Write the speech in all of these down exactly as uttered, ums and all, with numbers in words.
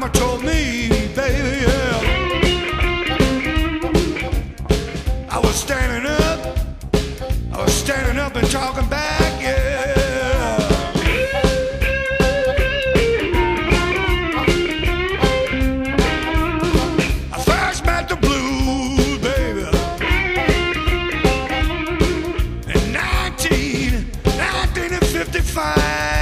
mama told me, baby, yeah. I was standing up, I was standing up and talking back, yeah. I first met the blues, baby, in nineteen, nineteen fifty-five.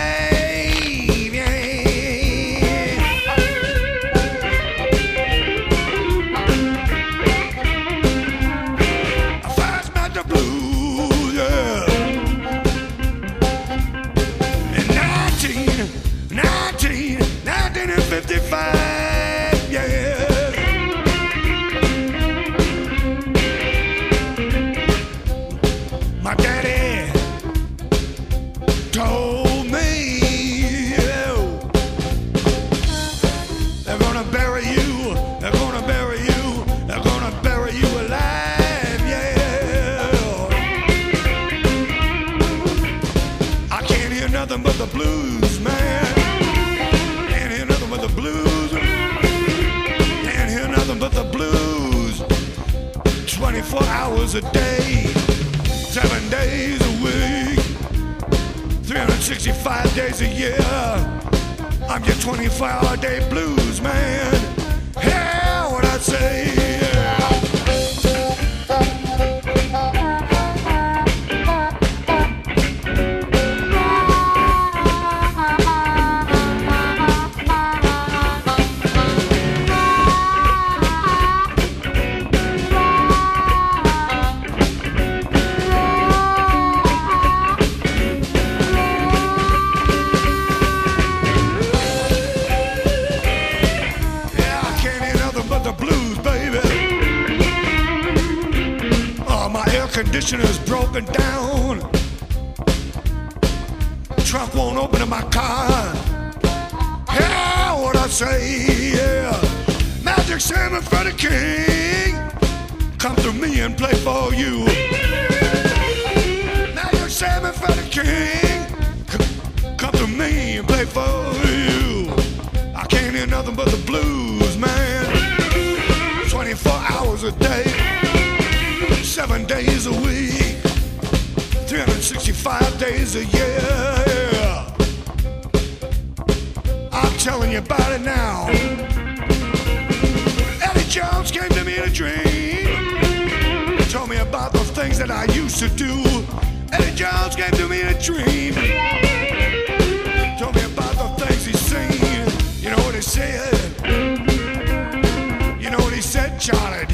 fifty-five, yeah. My daddy told me, yeah, they're gonna bury you, they're gonna bury you, they're gonna bury you alive, yeah. I can't hear nothing but the blues, man. The blues, can't hear nothing but the blues. twenty-four hours a day, seven days a week, three hundred sixty-five days a year. I'm your twenty-four hour day blues, man. Yeah, what I say, yeah. Conditioner's broken down, trunk won't open in my car. Yeah, what I say, yeah. Magic Salmon for the king, come through me and play for you. Magic Salmon for the king, come through me and play for you. I can't hear nothing but the blues, man. twenty-four hours a day, seven days a week, three hundred sixty-five days a year. I'm telling you about it now. Eddie Jones came to me in a dream, told me about the things that I used to do. Eddie Jones came to me in a dream, told me about the things he's seen. You know what he said? You know what he said, Charlie?